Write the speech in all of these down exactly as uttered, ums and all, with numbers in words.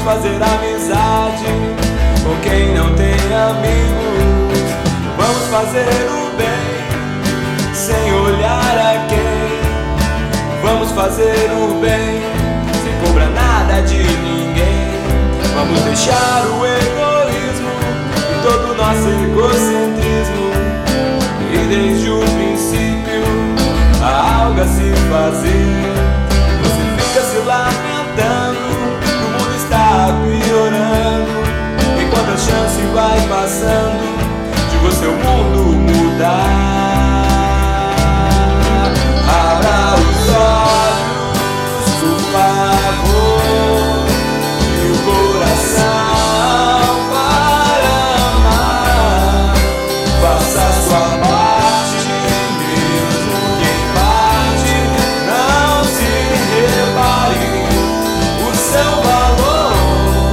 fazer amizade com quem não tem amigos. Vamos fazer o bem sem olhar a quem. Vamos fazer o bem sem cobrar nada de ninguém. Vamos deixar o egoísmo e todo o nosso egocentrismo. E desde o princípio há algo a se fazer. Você fica se lamentando, o mundo está piorando, enquanto a chance vai passando de você o mundo mudar. Abra os olhos, por favor, e o coração para amar. Faça a sua parte, mesmo que em parte não se repare o seu valor.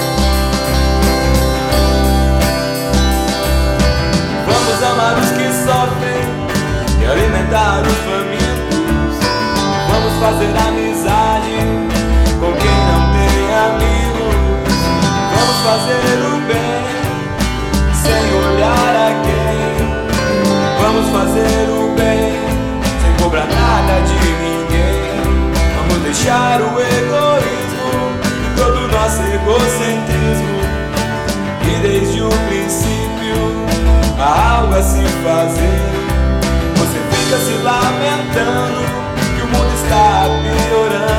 Vamos amar os que sofrem e alimentar os famintos. Vamos fazer amizade com quem não tem amigos. Vamos fazer o bem sem olhar a quem. Vamos fazer o bem sem cobrar nada de ninguém. Vamos deixar o egoísmo e todo o nosso egocentrismo. E desde o princípio há algo a se fazer. Você fica se lamentando que o mundo está piorando,